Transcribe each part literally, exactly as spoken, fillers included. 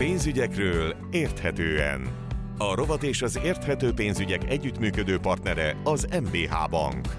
Pénzügyekről érthetően. A rovat és az érthető pénzügyek együttműködő partnere az em bé há Bank.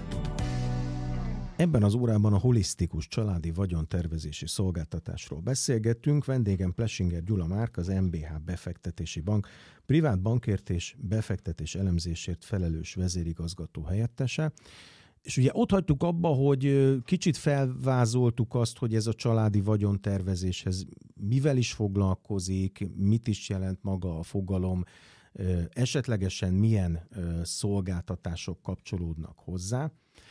Ebben az órában a holisztikus családi vagyontervezési szolgáltatásról beszélgettünk. Vendégem Plesinger Gyula Márk, az em bé há Befektetési Bank privát bankért és befektetés elemzésért felelős vezérigazgató helyettese. És ugye ott hagytuk abba, hogy kicsit felvázoltuk azt, hogy ez a családi vagyontervezéshez mivel is foglalkozik, mit is jelent maga a fogalom, esetlegesen milyen szolgáltatások kapcsolódnak hozzá.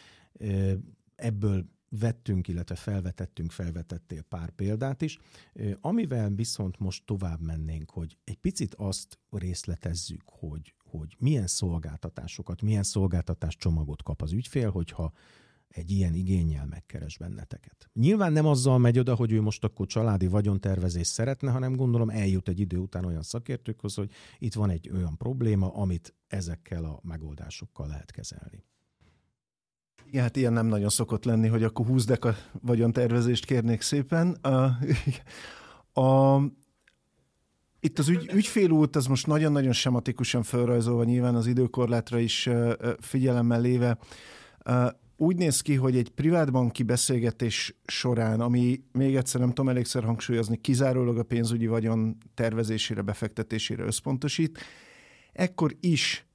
Ebből vettünk, illetve felvetettünk, felvetettél pár példát is. Amivel viszont most tovább mennénk, hogy egy picit azt részletezzük, hogy, hogy milyen szolgáltatásokat, milyen szolgáltatáscsomagot kap az ügyfél, hogyha egy ilyen igénnyel megkeres benneteket. Nyilván nem azzal megy oda, hogy ő most akkor családi vagyontervezést szeretne, hanem gondolom eljut egy idő után olyan szakértőkhöz, hogy itt van egy olyan probléma, amit ezekkel a megoldásokkal lehet kezelni. Ja, hát ilyen nem nagyon szokott lenni, hogy akkor húzdek a vagyontervezést kérnék szépen. A, a, itt az ügy, ügyfélút, az most nagyon-nagyon sematikusan felrajzolva, nyilván az időkorlátra is figyelemmel léve. Úgy néz ki, hogy egy privátbanki beszélgetés során, ami még egyszer nem tudom elégszer hangsúlyozni, kizárólag a pénzügyi vagyon tervezésére, befektetésére összpontosít, ekkor is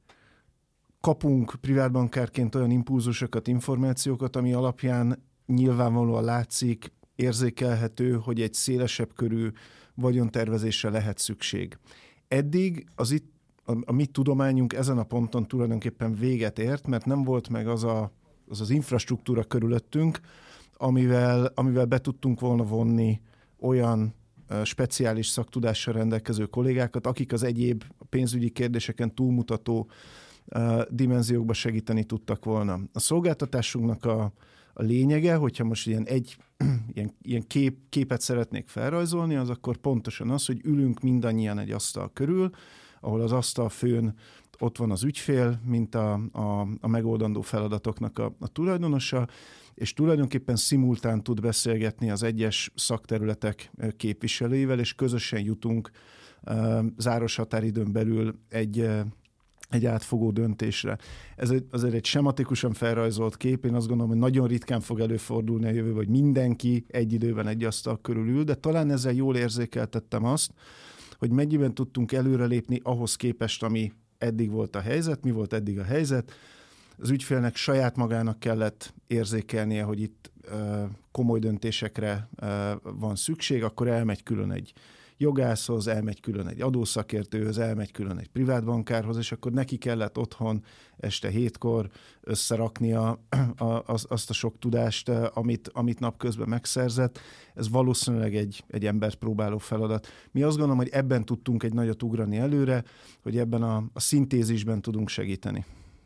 kapunk privátbankárként olyan impulzusokat, információkat, ami alapján nyilvánvalóan látszik, érzékelhető, hogy egy szélesebb körű vagyontervezésre lehet szükség. Eddig az itt, a, a mi tudományunk ezen a ponton tulajdonképpen véget ért, mert nem volt meg az a, az, az infrastruktúra körülöttünk, amivel, amivel be tudtunk volna vonni olyan uh, speciális szaktudással rendelkező kollégákat, akik az egyéb pénzügyi kérdéseken túlmutató dimenziókba segíteni tudtak volna. A szolgáltatásunknak a, a lényege, hogyha most ilyen egy ilyen, ilyen kép, képet szeretnék felrajzolni, az akkor pontosan az, hogy ülünk mindannyian egy asztal körül, ahol az asztal főn ott van az ügyfél, mint a, a, a megoldandó feladatoknak a, a tulajdonosa, és tulajdonképpen szimultán tud beszélgetni az egyes szakterületek képviselőivel, és közösen jutunk uh, záros határidőn belül egy uh, egy átfogó döntésre. Ez egy, azért egy sematikusan felrajzolt kép, én azt gondolom, hogy nagyon ritkán fog előfordulni a jövőben, hogy mindenki egy időben egy asztal körül ül, de talán ezzel jól érzékeltettem azt, hogy mennyiben tudtunk előrelépni ahhoz képest, ami eddig volt a helyzet, mi volt eddig a helyzet. Az ügyfélnek saját magának kellett érzékelnie, hogy itt uh, komoly döntésekre uh, van szükség, akkor elmegy külön egy jogászhoz, elmegy külön egy adószakértőhöz, elmegy külön egy privátbankárhoz, és akkor neki kellett otthon este hétkor összeraknia azt a sok tudást, amit, amit napközben megszerzett. Ez valószínűleg egy, egy embert próbáló feladat. Mi azt gondolom, hogy ebben tudtunk egy nagyot ugrani előre, hogy ebben a, a szintézisben tudunk segíteni.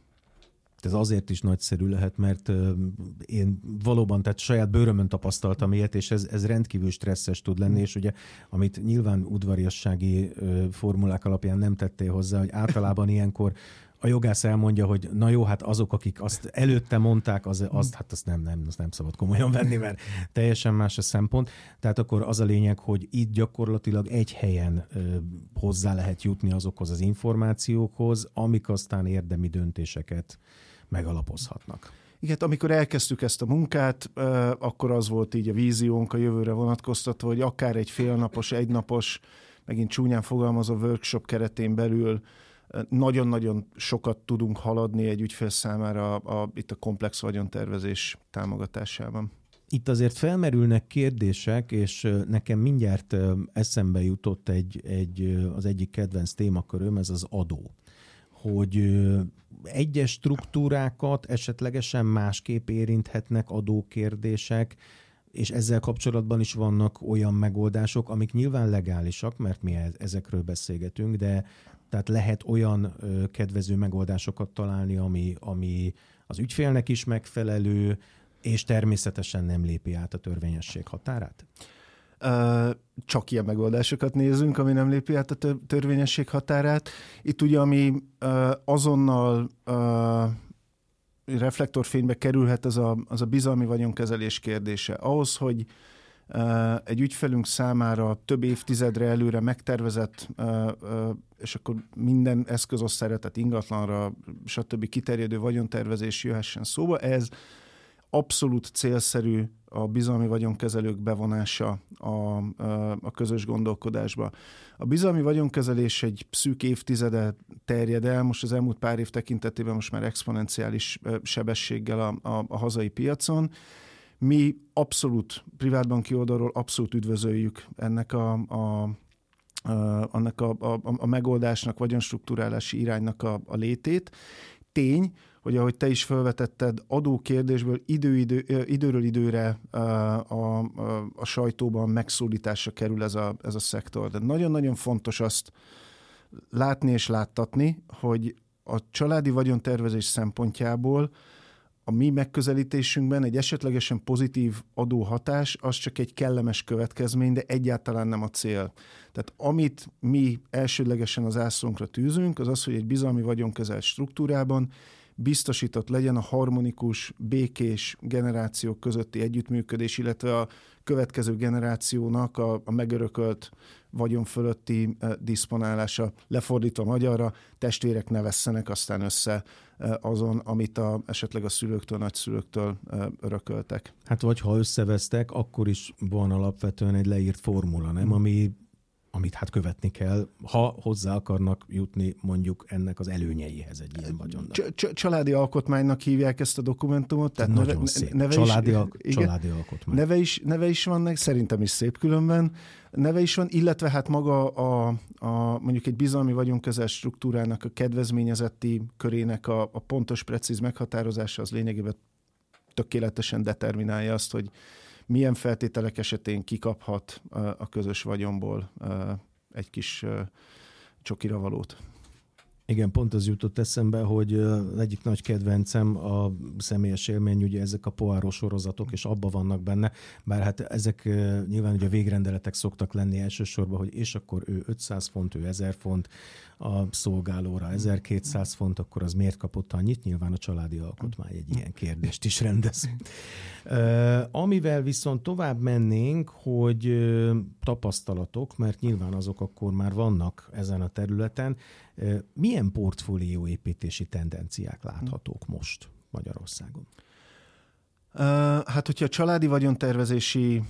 Ez azért is nagyszerű lehet, mert uh, én valóban, tehát saját bőrömön tapasztaltam ilyet, és ez, ez rendkívül stresszes tud lenni, és ugye, amit nyilván udvariassági uh, formulák alapján nem tettél hozzá, hogy általában ilyenkor a jogász elmondja, hogy na jó, hát azok, akik azt előtte mondták, az, azt, hát azt nem, nem, azt nem szabad komolyan venni, mert teljesen más a szempont. Tehát akkor az a lényeg, hogy itt gyakorlatilag egy helyen ö, hozzá lehet jutni azokhoz az információkhoz, amik aztán érdemi döntéseket megalapozhatnak. Igen, amikor elkezdtük ezt a munkát, akkor az volt így a víziónk a jövőre vonatkoztatva, hogy akár egy félnapos, egynapos, megint csúnyán fogalmazó workshop keretén belül nagyon-nagyon sokat tudunk haladni egy ügyfél számára a, a, itt a komplex vagyontervezés támogatásában. Itt azért felmerülnek kérdések, és nekem mindjárt eszembe jutott egy, egy, az egyik kedvenc témaköröm, ez az adó. Hogy egyes struktúrákat esetlegesen másképp érinthetnek adókérdések, és ezzel kapcsolatban is vannak olyan megoldások, amik nyilván legálisak, mert mi ezekről beszélgetünk, de tehát lehet olyan ö, kedvező megoldásokat találni, ami, ami az ügyfélnek is megfelelő, és természetesen nem lépi át a törvényesség határát? Csak ilyen megoldásokat nézünk, ami nem lépi át a törvényesség határát. Itt ugye, ami azonnal reflektorfénybe kerülhet, az a, az a bizalmi vagyonkezelés kérdése. Ahhoz, hogy egy ügyfelünk számára több évtizedre előre megtervezett, és akkor minden eszközosztályra, tehát ingatlanra, stb. Kiterjedő vagyontervezés jöhessen szóba. Ez abszolút célszerű a bizalmi vagyonkezelők bevonása a, a közös gondolkodásba. A bizalmi vagyonkezelés egy szűk évtizede terjed el, most az elmúlt pár év tekintetében most már exponenciális sebességgel a, a, a hazai piacon. Mi abszolút, privátbanki oldalról abszolút üdvözöljük ennek a, a, a, annak a, a, a megoldásnak, vagyonstruktúrálási iránynak a, a létét. Tény, hogy ahogy te is felvetetted, adókérdésből idő, idő, időről időre a, a, a, a sajtóban megszólításra kerül ez a, ez a szektor. De nagyon-nagyon fontos azt látni és láttatni, hogy a családi vagyontervezés szempontjából a mi megközelítésünkben egy esetlegesen pozitív adóhatás, az csak egy kellemes következmény, de egyáltalán nem a cél. Tehát amit mi elsődlegesen az zászlónkra tűzünk, az az, hogy egy bizalmi vagyonkezelt struktúrában biztosított legyen a harmonikus, békés generációk közötti együttműködés, illetve a következő generációnak a, a megörökölt vagyon fölötti eh, diszponálása. Lefordítva magyarra, testvérek ne vesszenek aztán össze eh, azon, amit a, esetleg a szülőktől, nagyszülőktől eh, örököltek. Hát vagy ha összevesztek, akkor is van alapvetően egy leírt formula, nem? Ami amit hát követni kell, ha hozzá akarnak jutni mondjuk ennek az előnyeihez egy ilyen vagyonnak. Családi alkotmánynak hívják ezt a dokumentumot. Tehát nagyon neve, szép. Neve családi, is, al- igen, családi alkotmány. Neve is, neve is van, meg, szerintem is szép különben. Neve is van, illetve hát maga a, a mondjuk egy bizalmi vagyonkezel struktúrának a kedvezményezetti körének a, a pontos, precíz meghatározása az lényegében tökéletesen determinálja azt, hogy milyen feltételek esetén kikaphat a közös vagyonból egy kis csokira valót. Igen, pont az jutott eszembe, hogy az egyik nagy kedvencem a személyes élmény, ugye ezek a Poirot sorozatok, és abban vannak benne, bár hát ezek nyilván ugye a végrendeletek szoktak lenni elsősorban, hogy és akkor ő ötszáz font, ő ezer font, a szolgálóra ezerkétszáz font, akkor az miért kapott annyit? Nyilván a családi alkotmány egy ilyen kérdést is rendez. Amivel viszont tovább mennénk, hogy tapasztalatok, mert nyilván azok akkor már vannak ezen a területen, milyen portfólióépítési tendenciák láthatók most Magyarországon? Hát, hogyha a családi vagyontervezési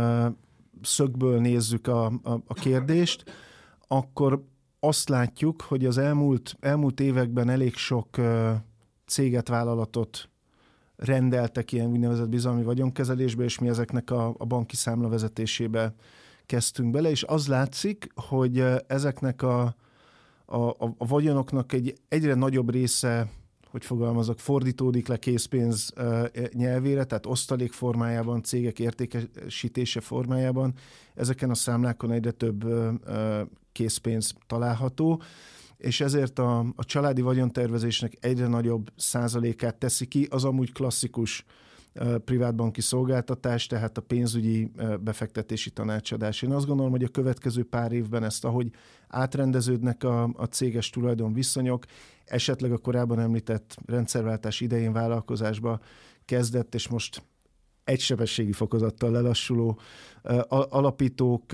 szögből nézzük a, a, a kérdést, akkor azt látjuk, hogy az elmúlt, elmúlt években elég sok céget, vállalatot rendeltek ilyen úgynevezett bizalmi vagyonkezelésbe, és mi ezeknek a, a banki számla vezetésébe kezdtünk bele, és az látszik, hogy ezeknek a, a, a vagyonoknak egy egyre nagyobb része, hogy fogalmazok, fordítódik le készpénz nyelvére, tehát osztalék formájában, cégek értékesítése formájában. Ezeken a számlákon egyre több készpénz található, és ezért a, a családi vagyontervezésnek egyre nagyobb százalékát teszi ki az amúgy klasszikus privátbanki szolgáltatás, tehát a pénzügyi befektetési tanácsadás. Én azt gondolom, hogy a következő pár évben ezt, ahogy átrendeződnek a, a céges tulajdonviszonyok, esetleg a korábban említett rendszerváltás idején vállalkozásba kezdett, és most egysebességi fokozattal lelassuló alapítók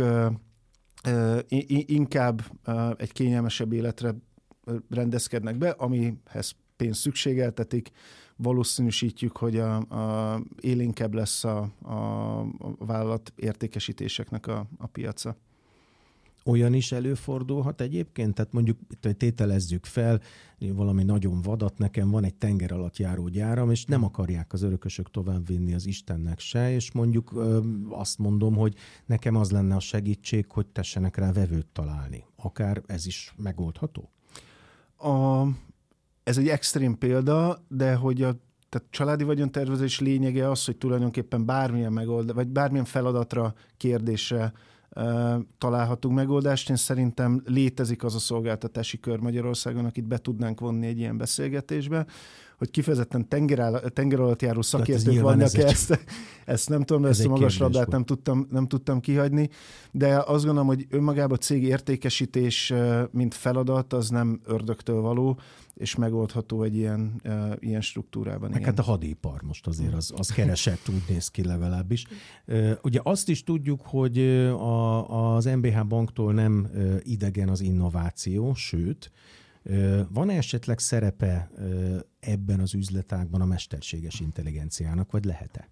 inkább egy kényelmesebb életre rendezkednek be, amihez pénzt szükségeltetik, valószínűsítjük, hogy a, a élénkebb lesz a, a, a vállalat értékesítéseknek a, a piaca. Olyan is előfordulhat egyébként? Tehát mondjuk tételezzük fel, valami nagyon vadat, nekem van egy tenger alatt járó gyáram, és nem akarják az örökösök továbbvinni az Istennek se, és mondjuk ö, azt mondom, hogy nekem az lenne a segítség, hogy tessenek rá vevőt találni. Akár ez is megoldható? A, ez egy extrém példa, de hogy a tehát családi vagyontervezés lényege az, hogy tulajdonképpen bármilyen megoldás, vagy bármilyen feladatra, kérdésre találhatunk megoldást. Én szerintem létezik az a szolgáltatási kör Magyarországon, akit be tudnánk vonni egy ilyen beszélgetésbe. hogy kifejezetten tenger, tenger alatt járó szakértők vannak, ez ezt, ezt nem tudom, ezt a magas labdát nem tudtam, nem tudtam kihagyni, de azt gondolom, hogy önmagában a cég értékesítés, mint feladat, az nem ördögtől való, és megoldható egy ilyen, uh, ilyen struktúrában. Meg hát a hadipar most azért az, az keresett, úgy néz ki legalábbis. Uh, ugye azt is tudjuk, hogy a, az em bé há Banktól nem uh, idegen az innováció, sőt, uh, van esetleg szerepe uh, ebben az üzletágban a mesterséges intelligenciának, vagy lehet-e?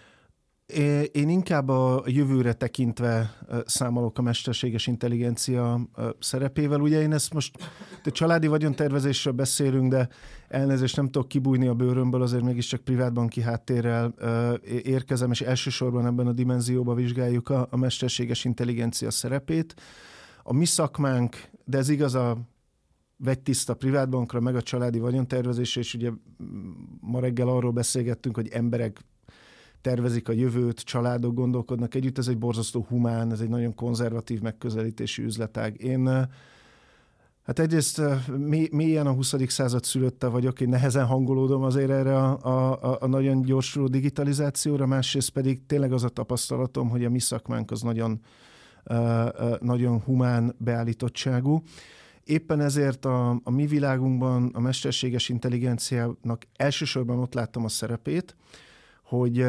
Én inkább a jövőre tekintve számolok a mesterséges intelligencia szerepével. Ugye én ezt most de családi vagyontervezésről beszélünk, de elnézést nem tudok kibújni a bőrömből, azért mégiscsak privátbanki háttérrel érkezem, és elsősorban ebben a dimenzióban vizsgáljuk a, a mesterséges intelligencia szerepét. A mi szakmánk, de ez igaz a vegytiszta privátbankra, meg a családi vagyontervezésre, és ugye ma reggel arról beszélgettünk, hogy emberek tervezik a jövőt, családok gondolkodnak együtt, ez egy borzasztó humán, ez egy nagyon konzervatív megközelítésű üzletág. Én hát egyrészt mélyen a huszadik század szülötte vagyok, én nehezen hangolódom azért erre a, a, a nagyon gyorsuló digitalizációra, másrészt pedig tényleg az a tapasztalatom, hogy a mi szakmánk az nagyon, nagyon humán beállítottságú. Éppen ezért a, a mi világunkban a mesterséges intelligenciának elsősorban ott láttam a szerepét, hogy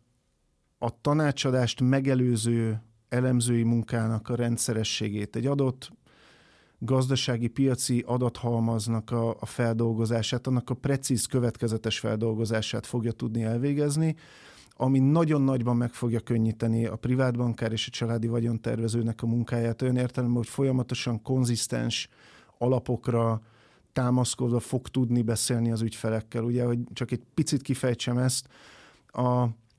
a tanácsadást megelőző elemzői munkának a rendszerességét, egy adott gazdasági, piaci adathalmaznak a, a feldolgozását, annak a precíz, következetes feldolgozását fogja tudni elvégezni, ami nagyon nagyban meg fogja könnyíteni a privátbankár és a családi vagyontervezőnek a munkáját olyan értelemben, hogy folyamatosan konzisztens alapokra támaszkodva fog tudni beszélni az ügyfelekkel. Ugye, hogy csak egy picit kifejtsem ezt, A,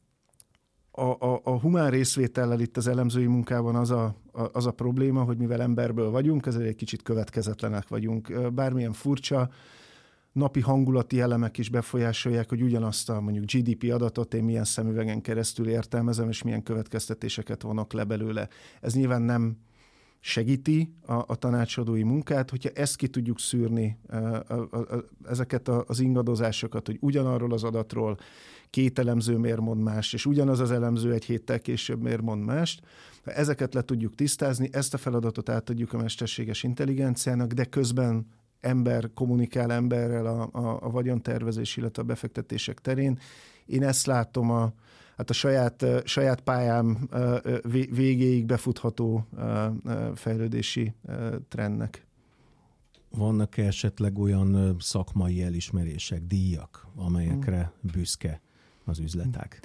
a, a, a humán részvétellel itt az elemzői munkában az a, a, az a probléma, hogy mivel emberből vagyunk, ezért egy kicsit következetlenek vagyunk. Bármilyen furcsa, napi hangulati elemek is befolyásolják, hogy ugyanazt a mondjuk gé dé pé adatot én milyen szemüvegen keresztül értelmezem, és milyen következtetéseket vonok le belőle. Ez nyilván nem segíti a, a tanácsadói munkát, hogyha ezt ki tudjuk szűrni, a, a, a, ezeket a, az ingadozásokat, hogy ugyanarról az adatról két elemző miért mond mást, és ugyanaz az elemző egy héttel később miért mond mást. Ha ezeket le tudjuk tisztázni, ezt a feladatot átadjuk a mesterséges intelligenciának, de közben ember kommunikál emberrel a, a, a vagyontervezés, illetve a befektetések terén. Én ezt látom a, hát a saját, saját pályám végéig befutható fejlődési trendnek. Vannak esetleg olyan szakmai elismerések, díjak, amelyekre büszke az üzletág?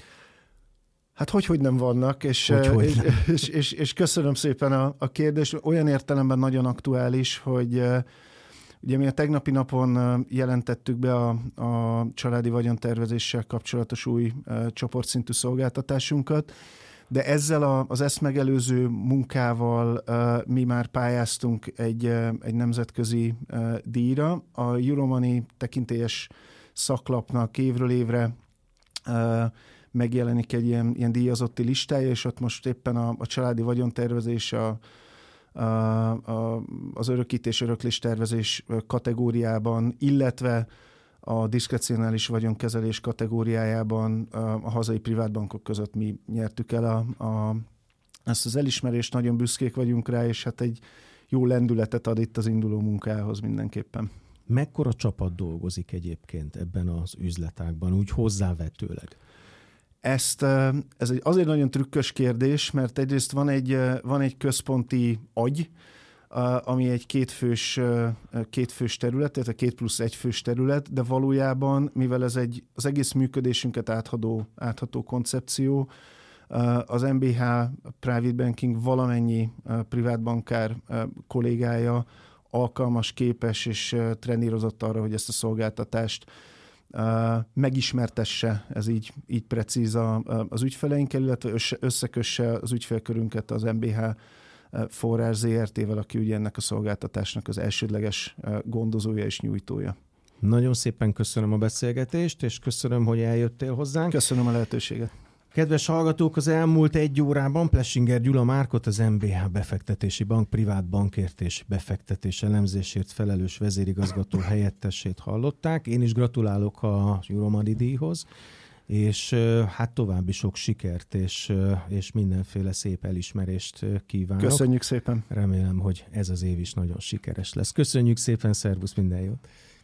Hát hogy, hogy nem vannak, és, hogy, hogy és, nem. és, és, és köszönöm szépen a, a kérdést. Olyan értelemben nagyon aktuális, hogy ugye mi a tegnapi napon jelentettük be a, a családi vagyontervezéssel kapcsolatos új csoportszintű szolgáltatásunkat, de ezzel a, az ezt megelőző munkával uh, mi már pályáztunk egy, uh, egy nemzetközi uh, díjra. A Euromoney tekintélyes szaklapnak évről évre uh, megjelenik egy ilyen, ilyen díjazotti listája, és ott most éppen a, a családi vagyontervezés, a, a, a, az örökítés, öröklés tervezés kategóriában, illetve a diszkrecionális vagyonkezelés kategóriájában a hazai privátbankok között mi nyertük el a, a, ezt az elismerést, nagyon büszkék vagyunk rá, és hát egy jó lendületet ad itt az induló munkához mindenképpen. Mekkora csapat dolgozik egyébként ebben az üzletágban, úgy hozzávetőleg? Ezt, ez egy azért nagyon trükkös kérdés, mert egyrészt van egy, van egy központi agy, ami egy kétfős, kétfős terület, tehát a két plusz egy fős terület, de valójában, mivel ez egy az egész működésünket átható, átható koncepció, az em bé há Private Banking valamennyi privátbankár kollégája alkalmas, képes és trenírozott arra, hogy ezt a szolgáltatást megismertesse, ez így, így precíz az ügyfeleinkkel, illetve összekösse az ügyfélkörünket az em bé há Forrás zé er té-vel, aki ugye ennek a szolgáltatásnak az elsődleges gondozója és nyújtója. Nagyon szépen köszönöm a beszélgetést, és köszönöm, hogy eljöttél hozzánk. Köszönöm a lehetőséget. Kedves hallgatók, az elmúlt egy órában Plessinger Gyula Márkot, az em bé há Befektetési Bank privát bankért és befektetés elemzésért felelős vezérigazgató helyettesét hallották. Én is gratulálok a Euromoney díjhoz, és hát további sok sikert és, és mindenféle szép elismerést kívánok. Köszönjük szépen! Remélem, hogy ez az év is nagyon sikeres lesz. Köszönjük szépen, szervusz, minden jót!